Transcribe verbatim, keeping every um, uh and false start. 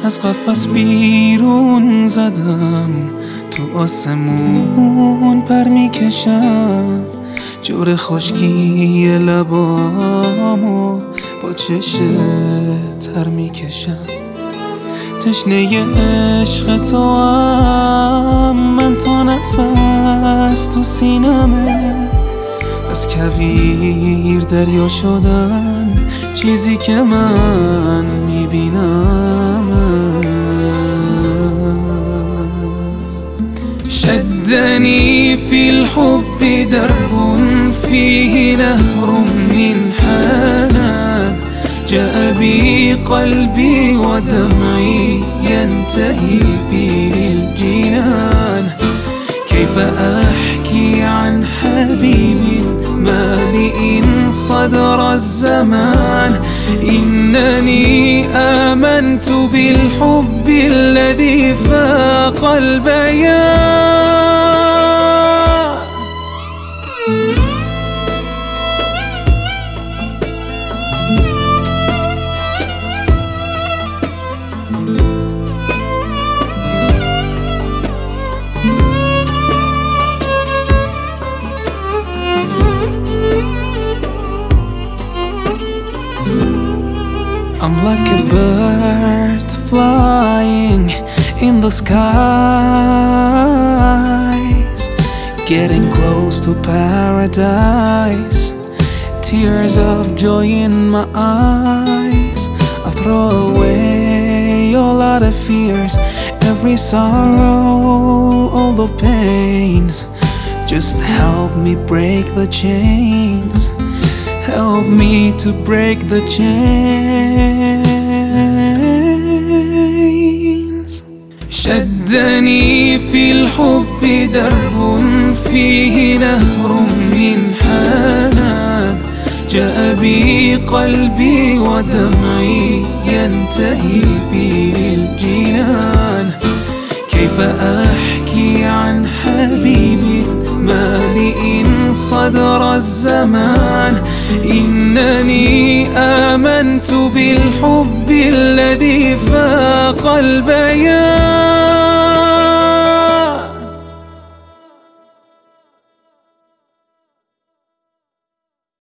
از قفس بیرون زدم، تو آسمون پر میکشم، جور خشکی لبامو با چشم تر میکشم. تشنه عشق تو هم من تا نفس تو سینمه، از کویر دریا شدن چیزی که من میبینم. شدني في الحب درب فيه نهر من حنان، جاء بي قلبي ودمعي ينتهي بي للجنان. كيف أحكي عن حبيب مالئ صدر الزمان؟ إنني آمنت بالحب الذي فاق البيان. I'm like a bird flying in the skies, getting close to paradise. Tears of joy in my eyes. I throw away all other fears, every sorrow, all the pains. Just help me break the chains, help me to break the chains. شدني في الحب درب فيه نهر من حنان، جاء بي قلبي ودمعي ينتهي بي للجنان. كيف أحكي عن حبيب مالئ صدر الزمان؟ إنني آمنت بالحب الذي فاق البيان.